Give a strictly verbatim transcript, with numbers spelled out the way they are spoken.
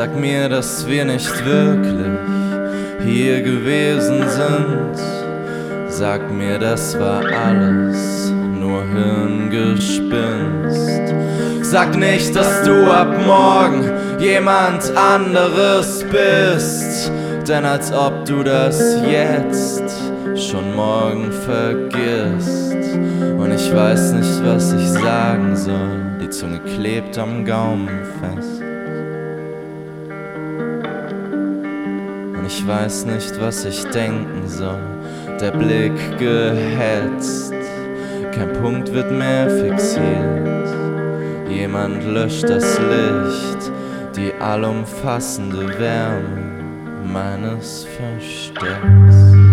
Sag mir, dass wir nicht wirklich hier gewesen sind. Sag mir, das war alles nur Hirngespinst. Sag nicht, dass du ab morgen jemand anderes bist, denn als ob du das jetzt schon morgen vergisst. Und ich weiß nicht, was ich sagen soll, die Zunge klebt am Gaumen fest. Und ich weiß nicht, was ich denken soll, der Blick gehetzt, kein Punkt wird mehr fixiert. Jemand löscht das Licht, die allumfassende Wärme meines Verstecks.